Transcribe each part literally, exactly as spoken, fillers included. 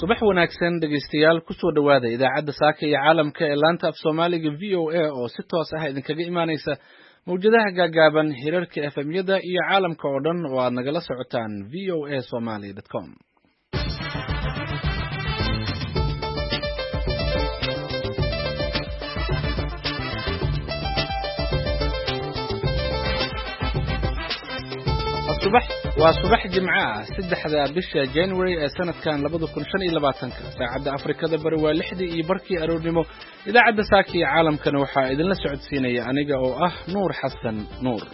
subax wanaagsan dhegeystayaal ku soo dhawaada idaacadda saaka iyo caalamka ee laanta af Soomaaliga V O A oo si toos ah idinkaga imaanaysa mawjadaha gaagaaban hirarka F M-yada iyo caalamka oo dhan oo aad nagala socotaan v o a somali dot com. subax waa subax jimca ah saddexda bisha January ee sanadkan labada kun shan iyo labaatanka saacada Afrikada bari waa lixdii iyo barkii aroornimo idaacadda saaka iyo caalamkana waxaa idinla socodsiinaya aniga oo ah Nuur Xasan Nuur.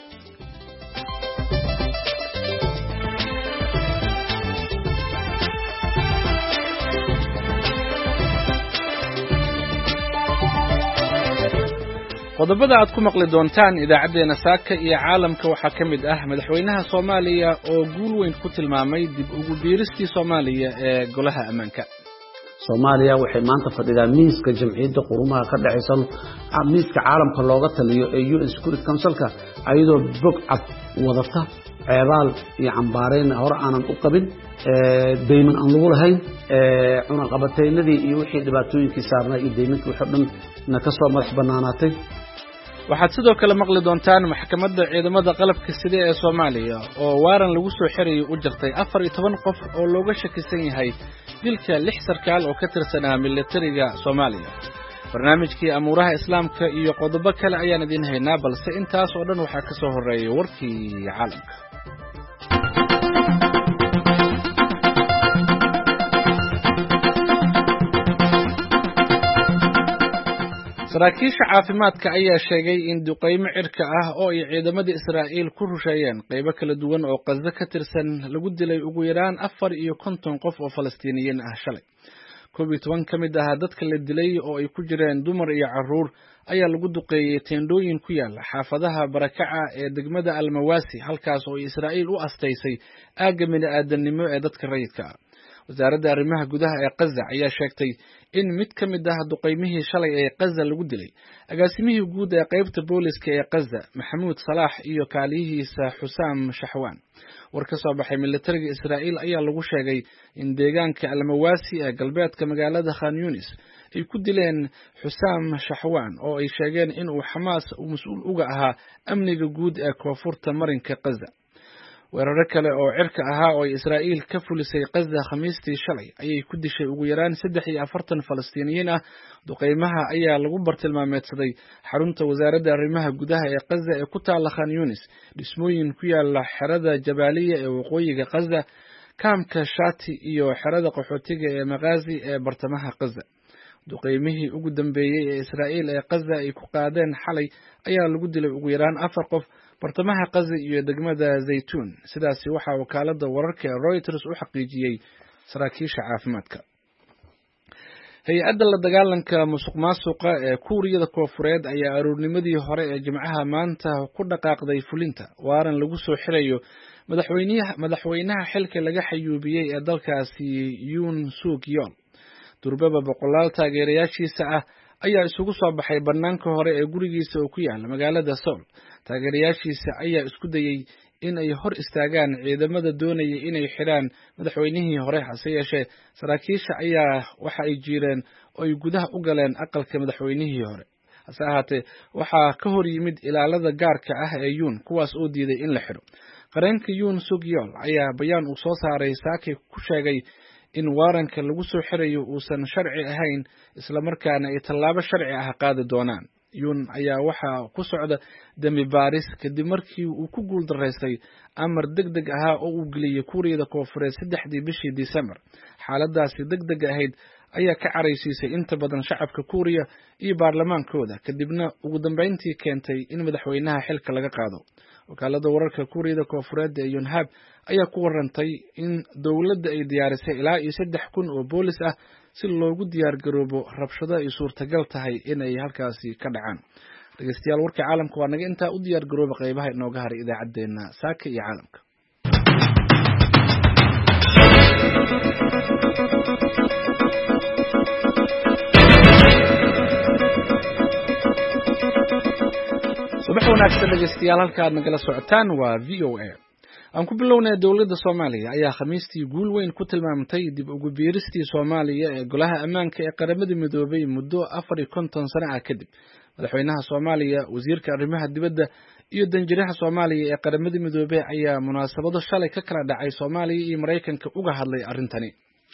qodobada aad ku maqli doontaan idaacadeena saaka iyo caalamka waxaa ka mid ah madaxweynaha Soomaaliya oo guul weyn ku tilmaamay dib ugu biiristii Soomaaliya ee golaha ammaanka. Soomaaliya waxay maanta fadhidaa miiska jamciyadda qurumaha ka dhaxaysan miiska caalamka looga taliyo ee U N Security Council-ka ayadoo bog cad wadata ceebaal iyo cambaareen hore aanan u qabin deyman aan lagu lahayn cunaqabataynadii iyo wixii dhibaatooyinkii saarnaa iyo deymankii wixii dhan na ka soo madax banaanaatay. waxaad sidoo kale maqli doontaan maxkamadda ciidamada qalabka sida ee Soomaaliya oo waaran lagu soo xiriyay u jirtay afar iyo toban qof oo looga shakisan yahay dilka lix sarkaal oo ka tirsanaa militariga Soomaaliya. barnaamijkii amuuraha islaamka iyo qodobo kale ayaan idin haynaa balse intaas oo dhan waxaa ka soo horeeyay warkii caalamka. saraakiisha caafimaadka ayaa sheegay in duqeymo cirka ah oo ay ciidamada Israa'iil ku rusheeyeen qaybo kala duwan oo Gaza ka tirsan lagu dilay ugu yaraan afar iyo konton qof oo Falastiiniyiin ah shalay. koob iyo toban ka mid ah dadka la dilay oo ay ku jireen dumar iyo carruur ayaa lagu duqeeyay teendooyin ku yaala xaafadaha barakaca ee degmada Almawasi halkaas oo Israa'iil u asteysay aagga bini'aadanimo ee dadka rayidka ah. wasaaradda arrimaha gudaha ee Gaza ayaa sheegtay in mid ka mid ah duqeymihii shalay ee Gaza lagu dilay agaasimihii guud ee qaybta booliska ee Gaza Maxamuud Salaah iyo kaaliyihiisa Xusaam Shahwan. war ka soo baxay militariga Israa'iil ayaa lagu sheegay in deegaanka Almawasi ee galbeedka magaalada Khan Yunis ay ku dileen Xusaam Shahwan oo ay sheegeen in uu Xamaas uu mas'uul uga ahaa amniga guud ee koonfurta marinka Gaza. weeraro kale oo cirka ahaa oo Israa'iil ka fulisay Gaza Khamiistii shalay ayay ku dishay ugu yaraan saddex iyo afartan Falastiiniyiin ah. duqeymaha ayaa lagu bartilmaameedsaday xarunta wasaaradda arrimaha gudaha ee Gaza ee ku taala Khan Yunis, dhismooyin ku yaala xerada Jabaaliya ee waqooyiga Gaza, kaamka Shati iyo xerada qaxootiga ee Maghazi ee bartamaha Gaza. duqeymihii ugu dambeeyay ee Israa'iil ee Gaza ay ku qaadeen xalay ayaa lagu dilay ugu yaraan afar qof bartamaha Gaza iyo degmada Zaytuun. sidaasi waxa wakaaladda wararka ee Reuters u xaqiijiyay saraakiisha caafimaadka. hay-adda la dagaalanka musuqmaasuqa ee Kuuriyada Koonfureed ayaa aroornimadii hore ee Jimcaha maanta ku dhaqaaqday fulinta waaran lagu soo xirayo madaxweynaha madaxweynaha xilka laga xayuubiyay ee dalkaasi Yoon Suk Yeol. durbaba boqolaal taageerayaashiisa ah ayaa isugu soo baxay banaanka hore ee gurigiisa oo ku yaala magaalada Seoul. taageerayaashiisa ayaa isku dayay in ay hor istaagaan ciidamada doonaya inay xiraan madaxweynihii hore hase yeeshee saraakiisha ayaa waxa ay jireen oo ay gudaha u galeen aqalka madaxweynihii hore. hase ahaatee waxaa ka hor yimid ilaalada gaarka ah ee Yoon kuwaas oo diiday in la xiro. qareenka Yoon Suk Yeol ayaa bayaan uu soo saaray saaki ku sheegay in waaranka lagu soo xirayo uusan sharci ahayn isla markaana ay tallaabo sharci ah qaadi doonaan. Yoon ayaa waxa ku socda dambi baaris kadib markii uu ku guul daraystay amar degdeg ah oo uu geliyay Kuuriyada Koonfureed saddexdii bishii December. xaaladaasi degdeg ahayd ayaa ka careysiisay inta badan shacabka Kuuriya iyo baarlamaankooda kadibna ugu dambeyntii keentay in madaxweynaha xilka laga qaado. wakaaladda wararka Kuuriyada Koonfureed ee Yonhap ayaa ku warantay in dawladda ay diyaarisay ilaa iyo saddex kun oo boolis ah si loogu diyaar garoobo rabshado ay suurtagal tahay in ay halkaasi ka dhacaan. dhegeystayaal warka caalamka waa naga intaa u diyaar garooba qaybaha inooga haray idaacadeena saaka iyo caalamka. subax wanaagsan dhegeystayaal halka aad nagala socotaan waa V O A. aan ku bilownay dowladda Soomaaliya ayaa khamiistii guul weyn ku tilmaamtay dib ugu biiristii Soomaaliya ee golaha ammaanka ee qaramada midoobay muddo afar iyo konton sano ah kadib. Madaxweynaha Soomaaliya, wasiirka arrimaha dibadda iyo danjiraha Soomaaliya ee qaramada midoobay ayaa munaasabado shalay ka kala dhacay Soomaaliya iyo Mareykanka uga hadlay arrintani.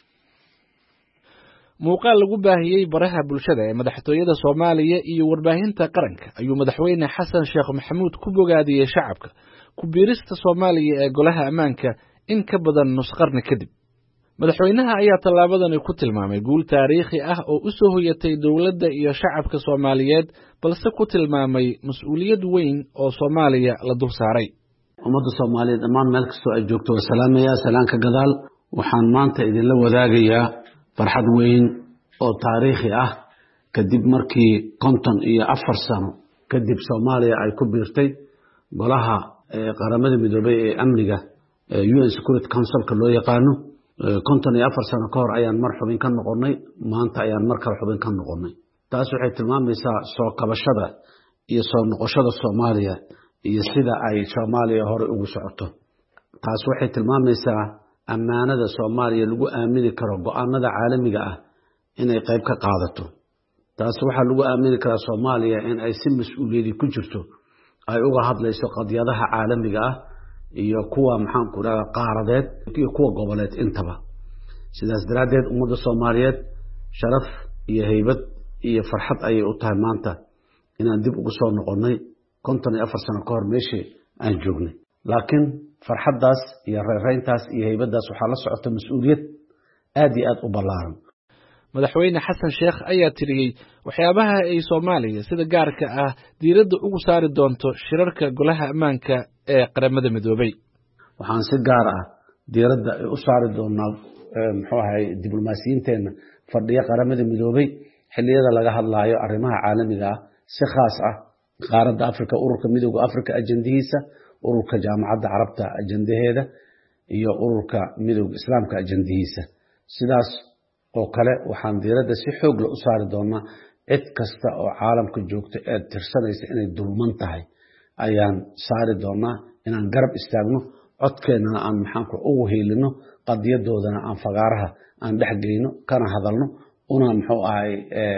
muuqaal lagu baahiyay baraha bulshada ee madaxtooyada Soomaaliya iyo warbaahinta qaranka ayuu madaxweyne Xasan Sheekh Maxamuud ku bogaadiyay shacabka ku biirista Soomaaliya ee golaha ammaanka in ka badan nus qarni kadib. madaxweynaha ayaa tallaabadani ku tilmaamay guul taariikhi ah oo u soo hoyatay dowladda iyo shacabka Soomaaliyeed, balse ku tilmaamay mas'uuliyad weyn oo Soomaaliya la dul saaray. ummadda Soomaaliyeed dhammaan meel kastoo ay joogto waa salaamayaa salaanka gadaal. waxaan maanta idinla wadaagayaa farxad weyn oo taariikhi ah kadib markii konton iyo afar sano kadib Soomaaliya ay ku biirtay golaha qaramada midoobay ee amniga U N Security Council-ka loo yaqaano. konton iyo afar sano ka hor ayaan mar xubin ka noqonnay, maanta ayaan mar kale xubin ka noqonnay. taas waxay tilmaamaysaa soo kabashada iyo soo noqoshada Soomaaliya iyo sida ay Soomaaliya hore ugu socoto. taas waxay tilmaamaysaa ammaanada Soomaaliya lagu aamini karo go'aanada caalamiga ah inay qayb ka qaadato. taas waxaa lagu aamini karaa Soomaaliya in ay si mas'uuliyadi ku jirto ay uga hadlayso qadiyadaha caalamiga ah iyo kuwa maxaan ku raraa qaaradeed iyo kuwa goboleed intaba. sidaas daraadeed ummadda Soomaaliyeed sharaf iyo haybad iyo farxad ayay u tahay maanta inaan dib ugu soo noqonnay konton iyo afar sano ka hor meeshii aan joognay. laakiin farxaddaas iyo reereyntaas iyo haybaddaas waxaa la socota mas'uuliyad aad iyo aad u ballaaran. madaxweyne Xasan Sheekh ayaa tiriyay waxyaabaha ay Soomaaliya sida gaarka ah diiradda ugu saari doonto shirarka golaha ammaanka ee qaramada midoobay. waxaan si gaar ah diiradda u saari doonaa muxuu ahay diblomaasiyiinteena fadhiya qaramada midoobay xilliyada laga hadlaayo arrimaha caalamiga ah, si khaas ah qaaradda Afrika, ururka midowga Afrika ajandihiisa, ururka jaamacadda carabta ajandaheeda iyo ururka midowga islaamka ajandihiisa. sidaas oo kale waxaan diiradda si xoog leh u saari doonaa cid kasta oo caalamka joogta ee tirsanaysa inay dulman tahay ayaan saari doonaa inaan garab istaagno, codkeennana aan maxaanku ugu heelino, qadiyadoodana aan fagaaraha aan dhex geyno, kana hadalno, una muxuu ahay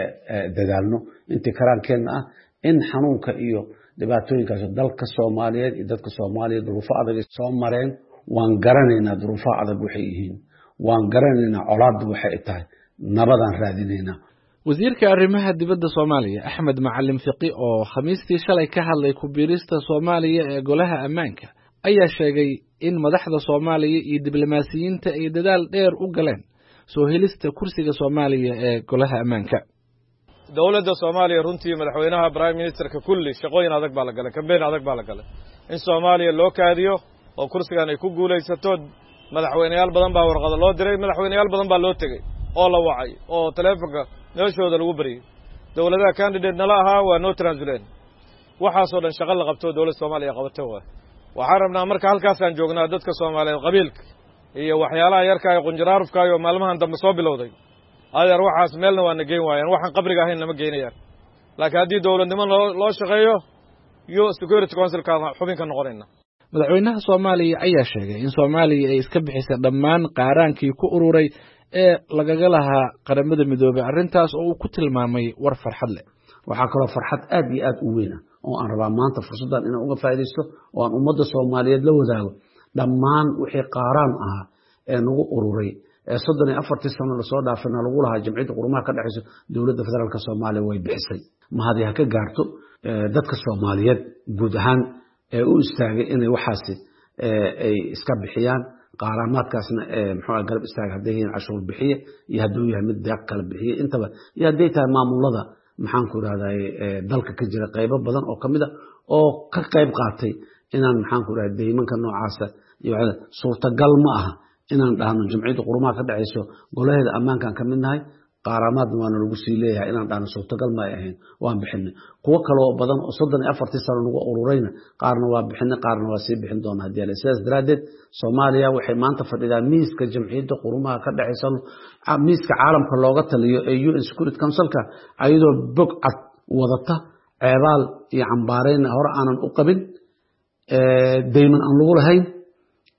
dadaalno intii karaankeenna ah in xanuunka iyo dhibaatooyinkaas dalka Soomaaliyeed iyo dadka Soomaaliyeed duruufo adag soo mareen. waan garanaynaa duruufo adag waxay yihiin, waan garanaynaa colaaddu waxay tahay, nabadaan raadinaynaa. wasiirka arrimaha dibadda Soomaaliya Axmed Macalin Fiqi oo khamiistii shalay ka hadlay ku biirista Soomaaliya ee golaha ammaanka ayaa sheegay in madaxda Soomaaliya iyo diblomaasiyiinta ay dadaal dheer u galeen soo helista kursiga Soomaaliya ee golaha ammaanka. dowladda Soomaaliya runtii madaxweynaha Prime Ministerka kulli shaqooyin adag baa la galay, kambeyn adag baa la galay in Soomaaliya loo kaadiyo oo kursigan ay ku guulaysato. madaxweynayaal badan baa warqado loo diray, madaxweynayaal badan baa loo tegey oo la wacay oo taleefanka noloshooda lagu bariyay. dowladaha candidate nala ahaa waa noo translate. waxaasoo dhan shaqo la qabto dowladda Soomaaliya qabato waa. waxaan rabnaa marka halkaasaan joognaa dadka Soomaaliyeed qabiilka iyo waxyaalaha yarka ay qunjaraarufka iyo maalmahan dambe soo bilowday. adeer waxaas meelna waa na geyn waayaan, waxaan qabriga ahayn nama geynayaan. laakiin haddii dowladnimo loo shaqeeyo iyo Security Council-ka xubin ka noqonayna. madaxweynaha Soomaaliya ayaa sheegay in Soomaaliya ay iska bixisay dhammaan qaaraankii ku ururay ee lagaga lahaa qaramada midoobay, arrintaas oo uu ku tilmaamay war farxad leh. waxaa kaloo farxad aad iyo aad u weyn ah oo aan rabaa maanta fursaddan inaan uga faa'iidaysto oo aan ummadda Soomaaliyeed la wadaago dhammaan wixii qaaraan ahaa ee nagu ururay ee soddon iyo afartii sano lasoo dhaafayna lagu lahaa jamciyadda qurumaha ka dhexayso dowladda federaalka Soomaaliya way bixisay. mahadi ha ka gaarto dadka Soomaaliyeed guud ahaan ee u istaagay inay waxaasi ay iska bixiyaan qaaraamaadkaasna muxuu garab istaag haday yihiin cashuur bixiye iyo hadduu yahay mid deeq kala bixiye intaba iyo haday tahay maamulada maxaan ku raadayay dalka ka jira qaybo badan oo kamid ah oo ka qayb qaatay inaan maxaan ku raadayay deymanka noocaasa iyo suurtagal ma aha inaan dhahno jamciyadda qurumaha ka dhacayso golaheeda ammaankan ka mid nahay qaaramaadna waana lagu sii leeyahay inaan dhahno suurtagal ma ay ahayn waan bixinay. kuwo kale oo badan oo soddon iyo afartii sano lagu ururayna qaarna waa bixinay qaarna waa sii bixin doonaa haddii la sidaas daraadeed Soomaaliya waxay maanta fadhidaa miiska jamciyadda qurumaha ka dhacaysa miiska caalamka looga taliyo ee U N Security Council-ka ayadoo bog cad wadata ceebaal iyo cambaareen hore aanan u qabin deyman aan lagu lahayn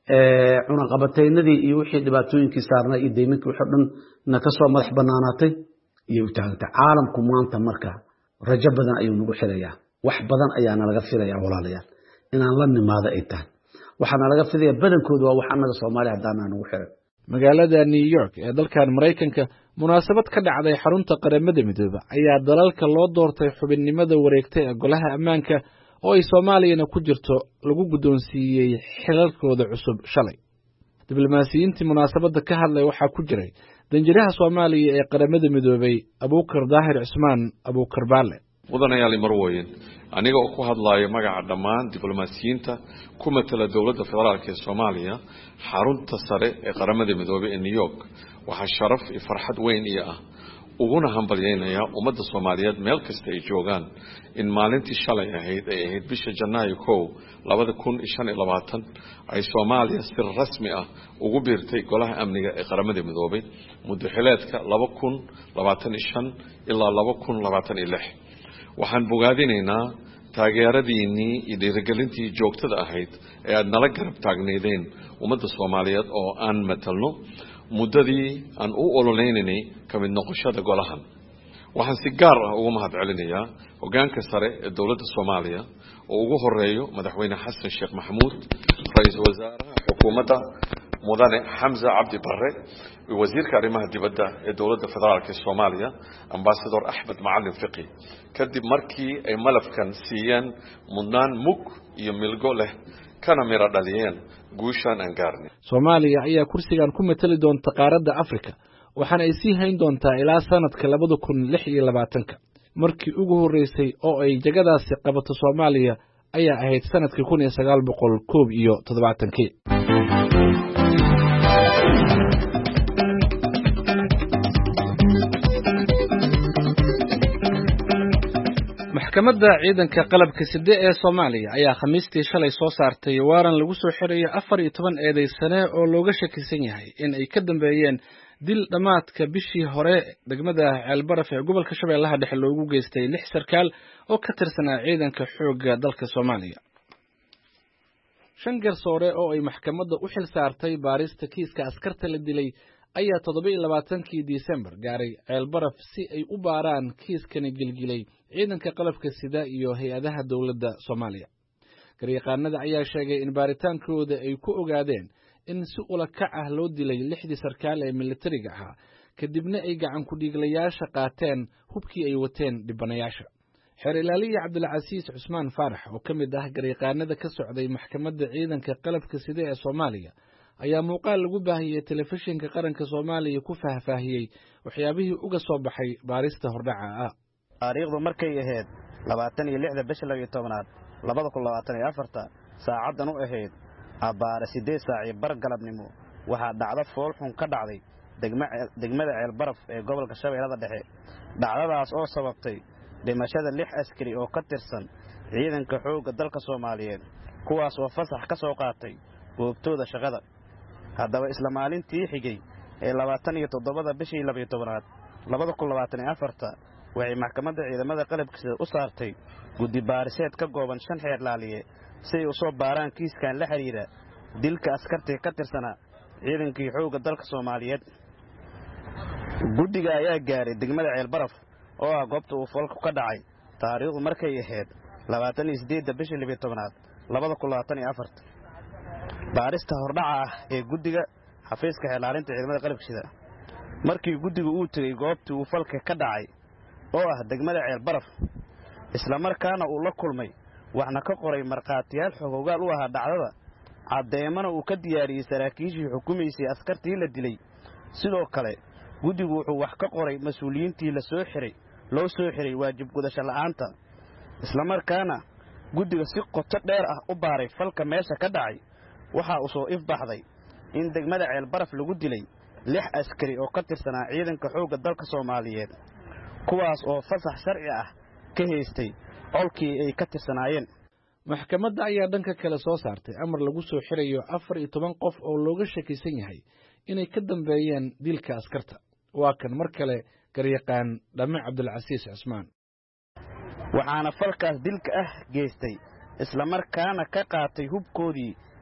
cunaqabataynadii iyo wixii dhibaatooyinkii saarnaa iyo deyminkii wixii dhan na ka soo madax banaanaatay iyo u taagantay caalamku maanta marka rajo badan ayuu nagu xilayaa wax badan ayaana laga filayaa walaalayaal inaan la nimaado ay tahay waxaana laga filayaa badankoodu waa wax annaga Soomaaliya haddaana nagu xiray magaalada New York ee dalkan Mareykanka munaasabad ka dhacday xarunta qaramada midooba ayaa dalalka loo doortay xubinnimada wareegtay ee golaha ammaanka oo ay Soomaaliyana ku jirto lagu gudoonsiiyay xilalkooda cusub shalay diblomaasiyiintii munaasabada ka hadlay waxa ku jiray danjiraha Soomaaliya ee qaramada midoobay Abuukar Daahir Cusmaan Abuukar Baale mudanayaal marweyn aniga oo ku hadlayo magaca dhammaan diblomaasiyiinta ku matala dawladda federaalka ee Soomaaliya xarunta sare ee qaramada midoobay ee New York waxa sharaf iyo farxad weyn iyo ah uguna hambalyeynaya ummadda Soomaaliyeed meel kasta ay joogaan in maalintii shalay ahayd ay ahayd bisha Janaayo kow laba kun iyo shan iyo labaatan ay Soomaaliya si rasmi ah ugu biirtay golaha amniga ee qaramada midoobay muddo xileedka laba kun labaatan iyo shan ilaa laba kun labaatan iyo lix waxaan bogaadinaynaa taageeradiinii iyo dhiirigelintii joogtada ahayd ee aad nala garab taagneedeen ummadda Soomaaliyeed oo aan matalno muddadii aan u ololeynay kamid noqoshada golahan waxaan si gaar ah ugu mahad celinayaa hoggaanka sare ee dawladda Soomaaliya oo ugu horeeyo madaxweyne Xasan Sheekh Maxamuud ra'iisul wasaaraha xukuumadda mudane Xamza Cabdi Barre iyo wasiirka arrimaha dibadda ee dawladda federaalka ee Soomaaliya ambassador Ahmed Macalin Fiqi kadib markii ay malafkan siiyeen mudnaan mug iyo milgo leh kana mira dhaliyeen guushan aan gaarnay Soomaaliya ayaa kursigan ku matali doonta qaaradda Afrika waxaana ay sii hayn doontaa ilaa sanadka laba kun lix iyo labaatan markii ugu horeysay oo ay jagadaasi qabato Soomaaliya ayaa ahayd sanadkii kun iyo sagaal boqol koob iyo toddobaatan maxkamadda ciidanka qalabka side ee Soomaaliya ayaa khamiistii shalay soo saartay waaran lagu soo xirayo afar iyo toban eedeysane oo looga shakisan yahay in ay ka dambeeyeen dil dhamaadka bishii hore degmada Ceelbaraf ee gobolka Shabeellaha Dhexe loogu geystay lix sarkaal oo ka tirsanaa ciidanka xoogga dalka Soomaaliya shan garsoore oo ay maxkamadda u xil saartay baarista kiiska askarta la dilay ayaa toddoba iyo labaatankii December gaaray Ceelbaraf si ay u baaraan kiiskani gilgilay ciidanka qalabka sida iyo hay'adaha dawladda Soomaaliya garyaqaanada ayaa sheegay in baaritaankooda ay ku ogaadeen in si ula kac ah loo dilay lixdii sarkaal ee militariga ahaa kadibna ay gacan ku dhiiglayaasha qaateen hubkii ay wateen dhibanayaasha xeer ilaaliye Cabdulcasiis Cusmaan Faarax oo kamid ah garyaqaanada ka socday maxkamadda ciidanka qalabka sida ee Soomaaliya ayaa muuqaal lagu baahiyay telefishinka qaranka Soomaaliya ku faahfaahiyay waxyaabihii uga soo baxay baarista hordhaca ah taariikhdu markay ahayd labaatan iyo lix bisha laba iyo tobnaad laba kun labaatan iyo afar saacadan u ahayd abaar sideed saac bar galabnimo waxa dhacdo fool xun ka dhacday degmada Ceelbaraf ee gobolka Shabeellaha Dhexe dhacdadaas oo sababtay dhimashada lix askari oo ka tirsan ciidanka xoogga dalka Soomaaliyeed kuwaas oo fasax ka soo qaatay goobtooda shaqada haddaba isla maalintii xigay ee labaatan iyo toddoba bishii laba iyo tobnaad laba kun labaatan iyo afar waxay maxkamadda ciidamada qalabka sida u saartay guddi baariseed ka gooban shan xeer laaliye si ay u soo baaraan kiiskan la xiriira dilka askarta ka tirsanaa ciidankii xoogga dalka Soomaaliyeed guddiga ayaa gaaray degmada Ceelbaraf oo ah goobta uu falku ka dhacay taariikhdu markay ahayd labaatan iyo siddeed bishii laba iyo tobnaad laba kun labaatan iyo afar baarista hordhaca ah ee guddiga xafiiska xilaalinta ciidamada qalabka sida markii guddigu uu tagay goobtii uu falka ka dhacay oo ah degmada Ceelbaraf isla markaana uu la kulmay waxna ka qoray marqaatiyaal xogogaal u ahaa dhacdada cadeemana uu ka diyaariyay saraakiishii xukuumaysay askartii la dilay sidoo kale guddigu wuxuu wax ka qoray mas'uuliyiintii la soo xiray loo soo xiray waajib gudasho la'aanta isla markaana guddiga si qoto dheer ah u baaray falka meesha ka dhacay waxa uu soo ifbaxday in degmada Ceelbaraf lagu dilay lix askari oo ka tirsanaa ciidanka xoogga dalka Soomaaliyeed kuwaas oo fasax sharci ah ka haystay olkii ay ka tirsanaayeen maxkamadda ayaa dhanka kale soo saartay amar lagu soo xirayo afar iyo toban qof oo looga shakisan yahay inay ka dambeeyeen dilka askarta waa kan mar kale garyaqaan Dhame Cabdulcasiis Cusmaan waxaana falkaas dilka ah geystay isla markaana ka qaatay hubkoodii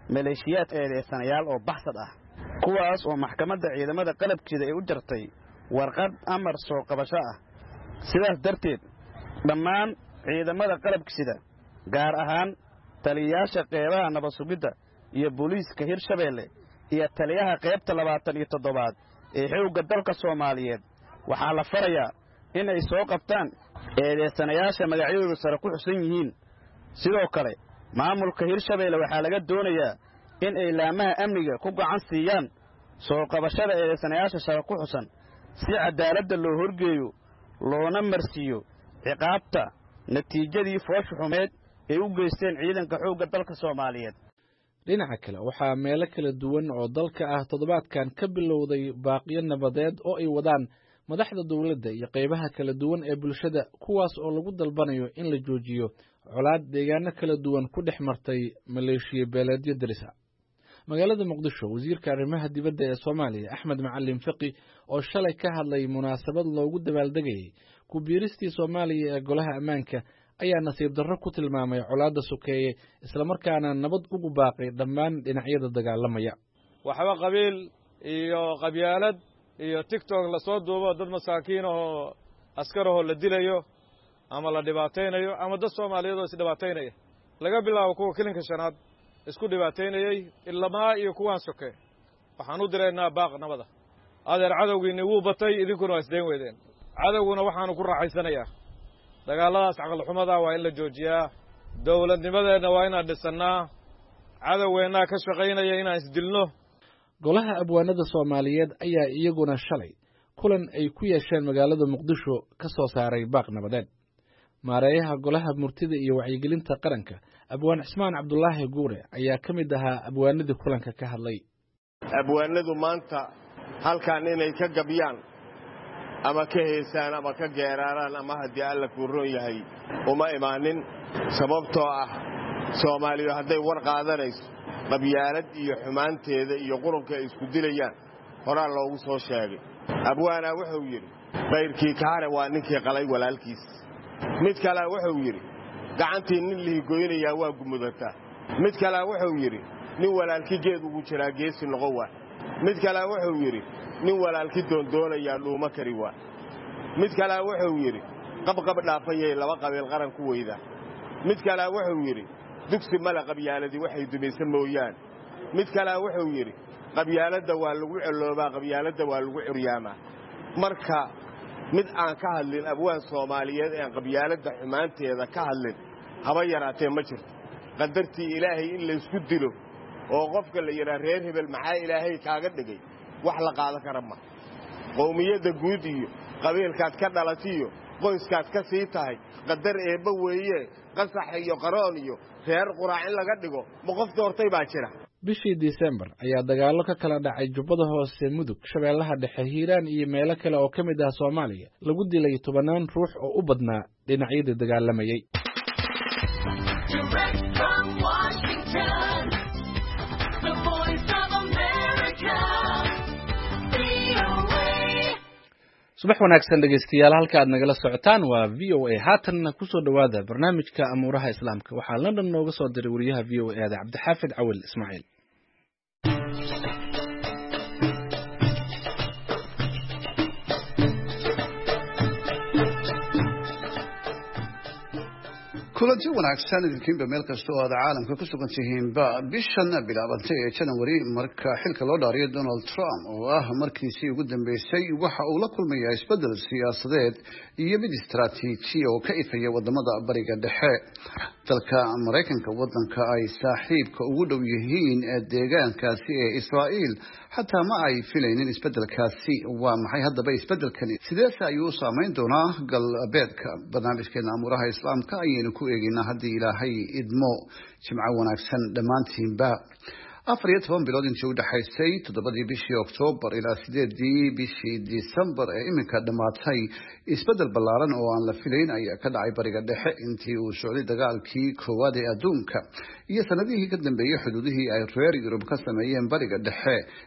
maleeshiyaad eedeysanayaal oo baxsad ah kuwaas oo maxkamadda ciidamada qalabkeeda ay u jartay warqad amar soo qabasho ah sidaas darteed dhammaan ciidamada qalabkiisa gaar ahaan taliyayaasha qeybaha nabad sugidda iyo booliiska Hirshabeelle iyo taliyaha qaybta labaatan iyo toddobaad ee xoogga dalka Soomaaliyeed waxaa la farayaa in ay soo qabtaan eedeysanayaasha magacyadooda sare ku xusan yihiin sidoo kale maamulka Hirshabeelle waxaa laga doonayaa in ay laamaha amniga ku gacan siiyaan soo qabashada eedeysanayaasha sare ku xusan si cadaaladda loo horgeeyo loona marsiiyo ciqaabta natiijadii foosha xumeed ay u geysteen ciidanka xoogga dalka Soomaaliyeed. dhinaca kale waxaa meelo kala duwan oo dalka ah toddobaadkan ka bilowday baaqiyo nabadeed oo ay wadaan madaxda dawladda iyo qaybaha kala duwan ee bulshada kuwaas oo lagu dalbanayo in la joojiyo colaad deegaano kala duwan ku dhex martay maleeshiya beeleedyo darisa magaalada muqdisho wasiirka arrimaha dibadda ee Soomaaliya Axmed Macalin Faqi oo shalay ka hadlay munaasabad loogu dabaaldegayay ku biiristii Soomaaliya ee golaha ammaanka ayaa nasiib darro ku tilmaamay colaadda sokeeye isla markaana nabad ugu baaqay dhammaan dhinacyada dagaalamaya waxba qabiil iyo qabyaalad iyo TikTok la soo duubo dad masaakiin oo askar oo la dilayo ama la dhibaateynayo ama dad Soomaaliyeed oo is dhibaateynaya laga bilaabo kuwa kilinka shanaad isku dhibaateynayay ilamaa iyo kuwaan sokeeye waxaan u direynaa baaq nabada adeer cadawgiina wuu batay idinkuna waa isdeen weedeen cadawguna waxaanu ku raaxaysanayaa dagaaladaas aqal xumada waa in la joojiyaa dawladnimadeena waa inaan dhisannaa cadawgeena ka shaqaynaya inaan isdilno golaha abwaanada Soomaaliyeed ayaa iyaguna shalay kulan ay ku yeesheen magaalada Muqdisho ka soo saaray baaq nabadeed maareeyaha golaha murtida iyo wacyigelinta qaranka abwaan Cismaan Cabdullaahi Guure ayaa ka mid ahaa abwaanadii kulanka ka hadlay abwaanadu maanta halkaan inay ka gabyaan ama ka heesaan ama ka geeraaraan ama haddii alla ku roon yahay uma imaanin sababtoo ah Soomaaliya hadday war qaadanayso qabyaalad iyo xumaanteeda iyo qurunka ay isku dilayaan horaa loogu soo sheegay abwaana wuxuu yidhi bayrkii kaare waa ninkii qalay walaalkiis mid kale wuxuu yidhi gacantii nin lihi goynayaa waa gumudataa mid kale wuxuu yidhi nin walaalkii geed ugu jiraa geesi noqon waa mid kale wuxuu yidhi nin walaalkii doondoonayaa dhuuma kari waa mid kale wuxuu yidhi qabqab dhaafayay laba qabiil qaran ku weyda mid kale wuxuu yidhi dugsi mala qabyaaladii waxay dumaysan mooyaan mid kale wuxuu yidhi qabyaaladda waa lagu celoobaa qabyaaladda waa lagu curyaamaa marka mid aan ka hadlin abwaan Soomaaliyeed ee qabyaaladda xumaanteeda ka hadlin haba yaraatee ma jirto qadartii ilaahay in la isku dilo oo qofka la yiraahdo reer hebel maxaa ilaahay kaaga dhigay wax la qaadan kara ma qowmiyadda guud iyo qabiilkaad ka dhalatiyo qoyskaad ka sii tahay qadar eeba weeye qasax iyo qaroon iyo reer quraac in laga dhigo ma qof doortay baa jira bishii December ayaa dagaalo ka kala dhacay Jubbada Hoose Mudug Shabeellaha Dhexe Hiiraan iyo meelo kale oo kamid ah Soomaaliya lagu dilay tobanaan ruux oo u badnaa dhinacyada dagaalamayay subax wanaagsan dhageystayaal halka aad nagala socotaan waa V O A haatan ku soo dhawaada barnaamijka amuuraha islaamka waxaa London nooga soo diray wariyaha V O A da Cabdixaafid Cawil Ismaaciil kulanti wanaagsan idinkiinba meel kasta oo aad caalamka ku sugan tihiinba bishan bilaabantay ee January marka xilka loo dhaariyo Donald Trump oo ah markiisii ugu dambeysay waxa uu la kulmayaa isbedel siyaasadeed iyo mid istiraatiiji oo ka ifaya wadamada bariga dhexe dalka Mareykanka wadanka ay saaxiibka ugu dhow yihiin deegaankaasi ee Israa'iil xataa ma ay filaynin isbedelkaasi waa maxay haddaba isbedelkani sidee ayuu saameyn doonaa galbeedka barnaamijkeena amuuraha islaamka ayaynu ku eegaynaa haddii ilaahay idmo jimco wanaagsan dhammaantiinba afar iyo toban bilood intii u dhaxaysay toddobadii bishii Oktoobar ilaa sideedii bishii Disembar ee iminka dhamaatay isbedel ballaaran oo aan la filayn ayaa ka dhacay bariga dhexe intii uu socday dagaalkii koowaad ee adduunka iyo sanadihii ka dambeeyay xuduudihii ay reer Yurub ka sameeyeen bariga dhexe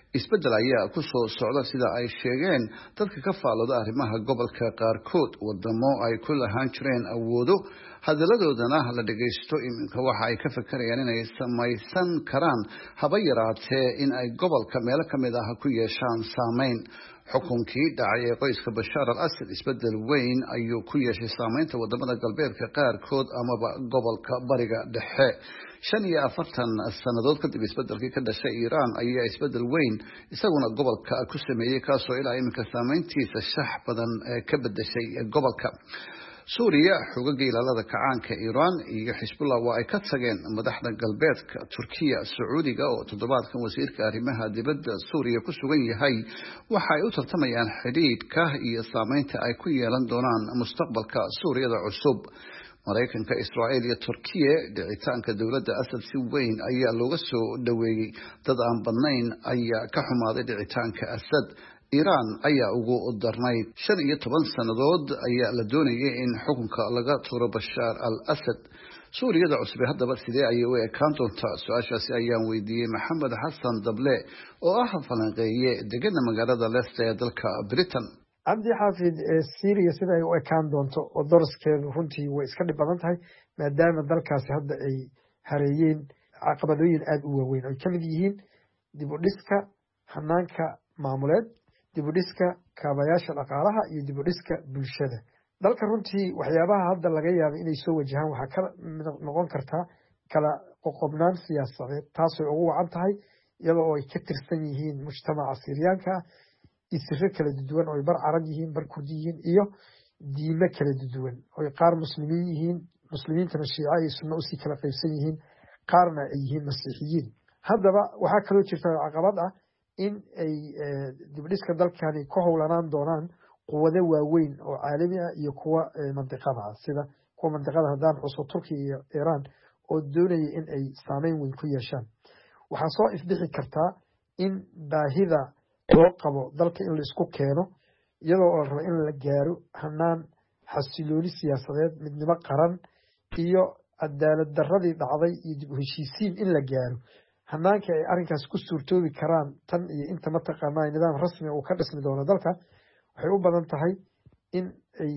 isbeddel ayaa ku soo socda sida ay sheegeen dadka ka faalooda arrimaha gobolka qaarkood wadamo ay ku lahaan jireen awoodo hadalladoodana la dhagaysto iminka waxa ay ka fakarayaan inay samaysan karaan haba yaraatee in ay gobolka meelo ka mid ah ku yeeshaan saameyn xukunkii dhacay ee qoyska bashaar al asad isbeddel weyn ayuu ku yeeshay saameynta wadamada galbeedka qaarkood amaba gobolka bariga dhexe shan iyo afartan sannadood kadib isbeddelkii ka dhashay iiraan ayaa isbeddel weyn isaguna gobolka ku sameeyey kaasoo ilaa iminka saameyntiisa shax badan ka bedeshay gobolka suuriya xoogagga ilaalada kacaanka iiraan iyo xisbullah waa ay ka tageen madaxda galbeedka turkiya sacuudiga oo toddobaadkan wasiirka arrimaha dibadda suuriya ku sugan yahay waxa ay u tartamayaan xidhiidhka iyo saameynta ay ku yeelan doonaan mustaqbalka suuriyada cusub maraykanka israa'iil iyo turkiya dhicitaanka dowladda asad si weyn ayaa looga soo dhaweeyey dad aan badnayn ayaa ka xumaaday dhicitaanka asad iiraan ayaa ugu darnayd shan iyo toban sannadood ayaa la doonayay in xukunka laga tuuro bashaar al asad suuriyada cusub haddaba sidee ayay u ekaan doontaa su-aashaasi ayaan weydiiyey maxamed xasan dable oo ah falanqeeye degana magaalada leicester ee dalka britain cabdi xaafid syria sida ay u ekaan doonto oo doraskeedu runtii way iska dhib badan tahay maadaama dalkaasi hadda ay hareeyeen caqabadooyin aada u waaweyn ay ka mid yihiin dib u dhiska hanaanka maamuleed dib u dhiska kaabayaasha dhaqaalaha iyo dib u dhiska bulshada dalka runtii waxyaabaha hadda laga yaabo inay soo wajahaan waxaa ka noqon kartaa kala qoqobnaan siyaasadeed taasoo ugu wacan tahay iyadoo oo ay ka tirsan yihiin mujtamaca Syriyaanka isirro kala duwan oo bar carab yihiin bar kurdi yihiin iyo diime kala duwan oo qaar muslimiin yihiin muslimiintana shiica iyo sunna u sii kala qaybsan yihiin qaarna ay yihiin masiixiyiin haddaba waxaa kaloo jirta caqabad ah in ay dib u dhiska dalkani ku howlanaan doonaan quwado waaweyn oo caalami ah iyo kuwa mantiqada ah sida kuwa mantiqada haddaan xuso Turkiya iyo Iiraan oo doonaya in ay saameyn weyn ku yeeshaan waxaa soo ifbixi kartaa in baahida loo qabo dalka in la isku keeno iyadoo la rabo in la gaaro hanaan xasilooni siyaasadeed midnimo qaran iyo cadaalad darradii dhacday iyo dib u heshiisiin in la gaaro hanaanka ay arrinkaas ku suurtoobi karaan tan iyo inta mataqaanaa nidaam rasmi uu ka dhismi doono dalka waxay u badan tahay in ay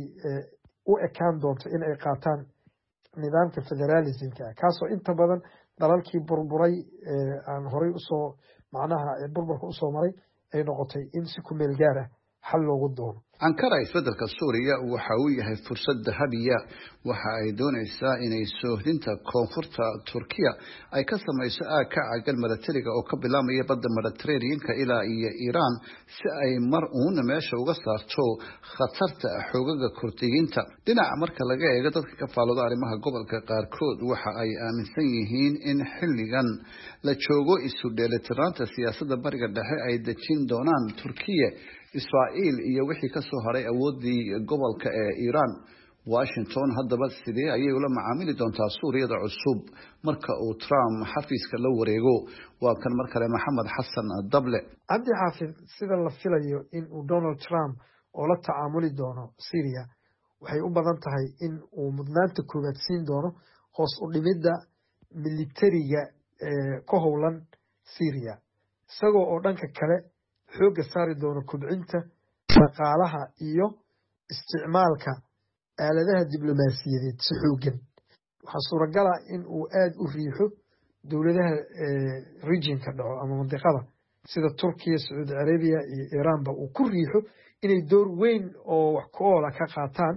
u ekaan doonto in ay qaataan nidaamka federalismka kaasoo inta badan dalalkii burburay aan horay usoo macnaha burburka usoo maray ay noqotay in si ku meel gaar ah xal loogu doono ankara isbeddelka suuriya waxa uu yahay fursad dahabiya waxa ay doonaysaa inay soohdinta koonfurta turkiya ay ka samayso aag ka caagan milatariga oo ka bilaamaya badda mediterraneanka ilaa iyo iiraan si ay mar uun meesha uga saarto khatarta xoogaga kurdiyiinta dhinaca marka laga eego dadka ka faalooda arrimaha gobolka qaarkood waxa ay aaminsan yihiin in xilligan la joogo isu dheelitiraanta siyaasadda bariga dhexe ay dejin doonaan turkiya israa'iil iyo wixii ka soo haray awoodii gobolka ee iiraan washington haddaba sidee ayay ula macaamili doontaa suuriyada cusub marka uu trump xafiiska la wareego waa kan mar kale maxamed xasan dable cabdi xaafid sida la filayo in uu donald trump oo la tacaamuli doono syria waxay u badan tahay in uu mudnaanta koowaad siin doono hoos u dhimidda militariga ee ka howlan syria isagoo oo dhanka kale xoogga saari doono kobcinta dhaqaalaha iyo isticmaalka aaladaha diblomaasiyadeed si xooggan waxaa suuragal ah in uu aada u riixo dowladaha regionka dhaco ama mandiqada sida Turkiya, Saudi Arabia iyo Iiraanba uu ku riixo inay door weyn oo wax ku ool ah ka qaataan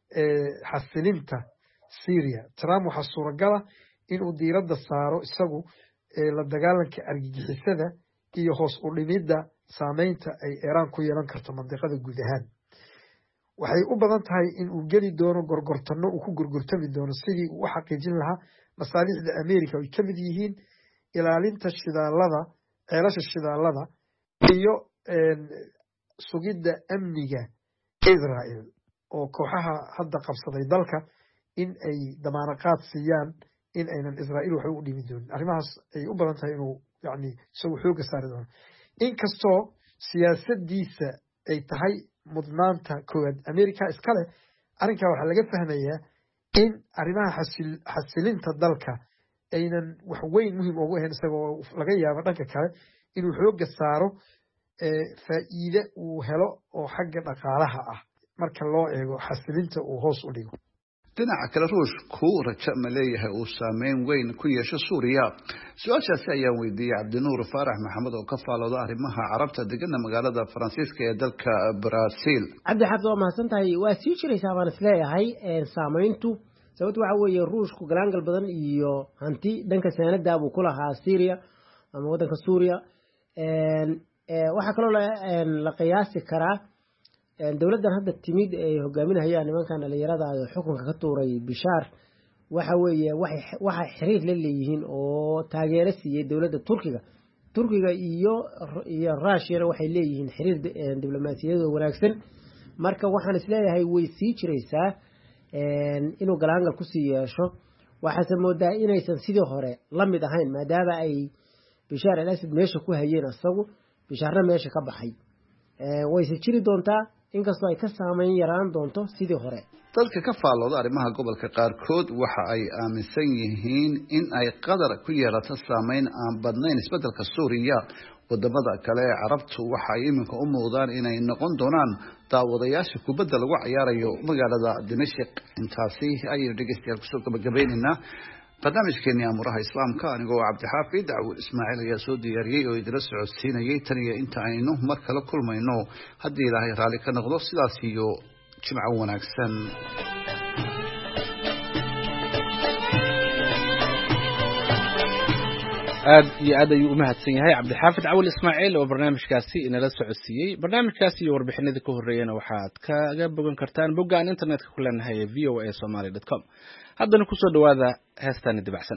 xasilinta Syria. Trump waxaa suuragal ah in uu diiradda saaro isagu la dagaalanka argagixisada iyo hoos u dhimidda saameynta ay Iiraan ku yeelan karto mandiqada guud ahaan waxay u badan tahay in uu geli doono gorgortano uu ku gorgortami doono sidii uu u xaqiijin lahaa masaalixda Ameerika ay ka mid yihiin ilaalinta shidaalada ceelasha shidaalada iyo sugidda amniga Israel oo kooxaha hadda qabsaday dalka in ay damaanad siiyaan in aynan Israel wax u dhimi doonin arrimahaas ay u badan tahay inuu yani isagu xooga saari doono inkastoo siyaasadiisa ay tahay mudnaanta koowaad Ameerika iskale arrinkaa waxaa laga fahmayaa in arrimaha xasilinta dalka aynan wax weyn muhiim ugu ahayn isagoo laga yaabo dhanka kale inuu xoogga saaro faa'iide uu helo oo xagga dhaqaalaha ah marka loo eego xasilinta uu hoos u dhigo. dhinaca kale ruushku rajo ma leeyahay uu saameyn weyn ku yeesho suuriya? su-aashaasi ayaan weydiiyey cabdinuur faarax maxamed oo ka faalooda arrimaha carabta degana magaalada faransiiska ee dalka Brazil. cabdi xafid waa mahadsan tahay. waa sii jiraysaa baan isleeyahay saameyntu sababto waxa weeye ruushku galaangal badan iyo hanti dhanka saanada buu ku lahaa Syria ama wadanka Suuriya. waxaa kaloo la qiyaasi karaa dowladdan hadda timid ay hogaaminayaan nimankan dhalinyarada ah xukunka ka tuuray Bishaar waxa weeye waxa xiriir la leeyihiin oo taageero siiyay dowladda Turkiga Turkiga iyo iyo Russia waxay leeyihiin xiriir diblomaasiyadeed wanaagsan. marka waxaan isleeyahay way sii jiraysaa inuu galaangal ku sii yeesho. waxaase moodaa inaysan sidii hore la mid ahayn maadaama ay Bishaar al-Assad meesha ku hayeen asagu Bishaarna meesha ka baxay. way sii jiri doontaa inkastoo ay ka saameyn yaraan doonto sidii hore. dadka ka faalooda arrimaha gobolka qaarkood waxa ay aaminsan yihiin in ay qadar ku yeelato saameyn aan badnayn isbeddelka Suuriya. wadamada kale ee carabtu waxa ay iminka u muuqdaan inay noqon doonaan daawadayaasha kubadda lagu ciyaarayo magaalada Dimashq. intaasi ayaynu dhegeystayaal kusoo gabagabaynaynaa barnaamijkeennii amuraha islaamka anigoo cabdixaafid dacwad ismaaciil ayaa soo diyaariyey oo idila socodsiinayay tan iyo inta aynu mar kale kulmayno haddii ilaahay raalli ka noqdo sidaas iyo jimco wanaagsan. aad iyo aad ayuu u mahadsan yahay cabdixaafid cawil ismaaciil oo barnaamijkaasi inala socodsiiyey. barnaamijkaasi iyo warbixinadii ka horreeyana waxaad kaga bogan kartaan bogga aan internetka ku leenahay v o a somali dot com. haddana kusoo dhawaada heestaani dibacsan.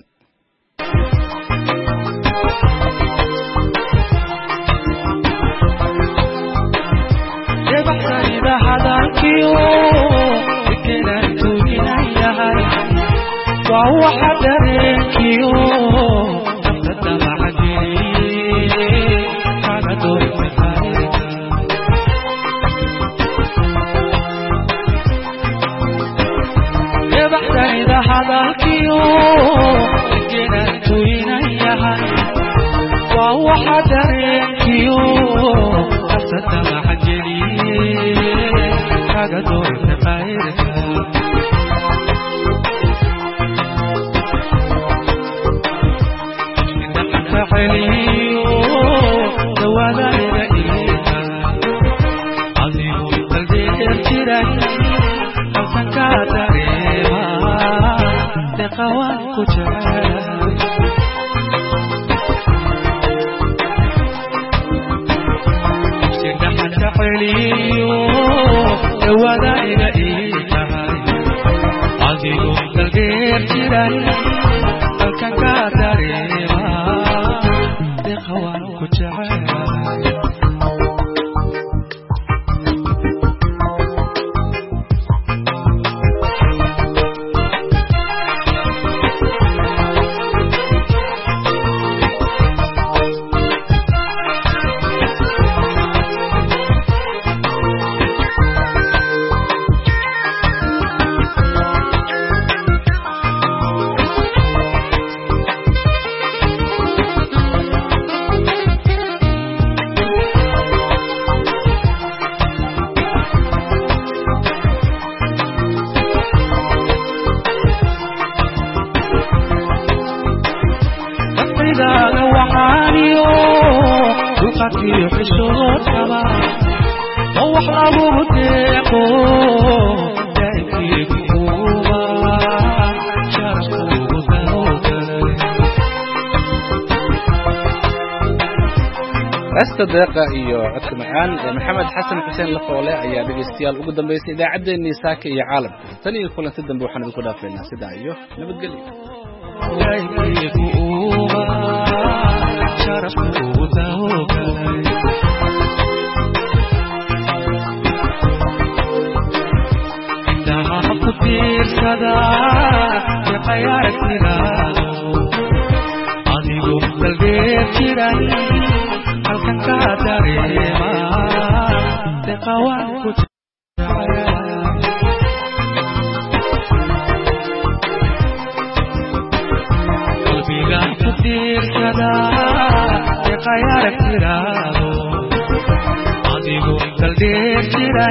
deeqa iyo codka macaan ee maxamed xasan xuseen lafoole ayaa dhegeystayaal ugu dambeysay idaacaddeenii saaka iyo caalamka. tan iyo kulanti dambe waxaan idinku dhaafaynaa sidaa iyo nabadgelyo. waaya aragtiraado adigu daldheer jira